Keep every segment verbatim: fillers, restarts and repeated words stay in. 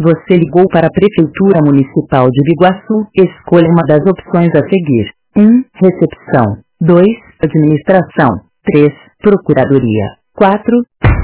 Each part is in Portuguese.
Você ligou para a Prefeitura Municipal de Biguaçu. Escolha uma das opções a seguir. um. Recepção. dois. Administração. três. Procuradoria. quatro.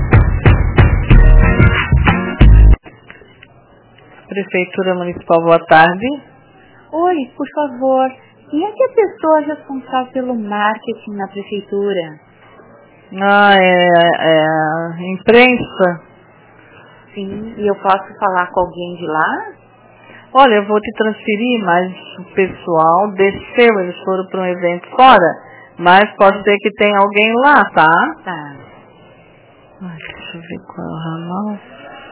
Prefeitura Municipal, boa tarde. Oi, por favor, quem é que é a pessoa responsável pelo marketing na Prefeitura? Ah, é, é a imprensa. Sim, e eu posso falar com alguém de lá? Olha, eu vou te transferir, mas o pessoal desceu, eles foram para um evento fora, mas pode ser que tenha alguém lá, tá? Tá. Ai, deixa eu ver qual é o ramal.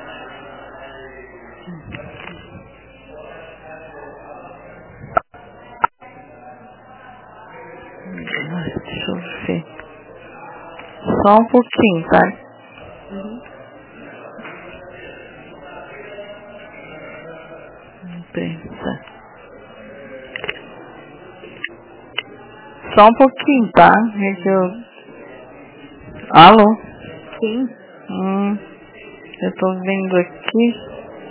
Ai, deixa eu ver. Só um pouquinho, tá? Uhum. Imprensa. Só um pouquinho, tá? É que eu... Alô? Sim. Hum, eu tô vendo aqui.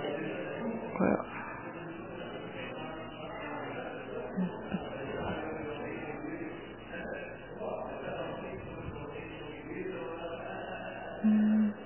Hum.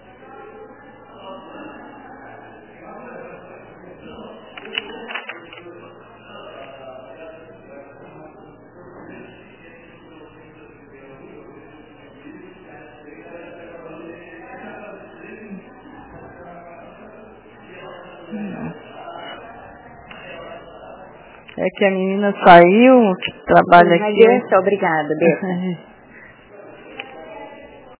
É que a menina saiu, que trabalha Sim, aqui. mas deixa, obrigada, deixa.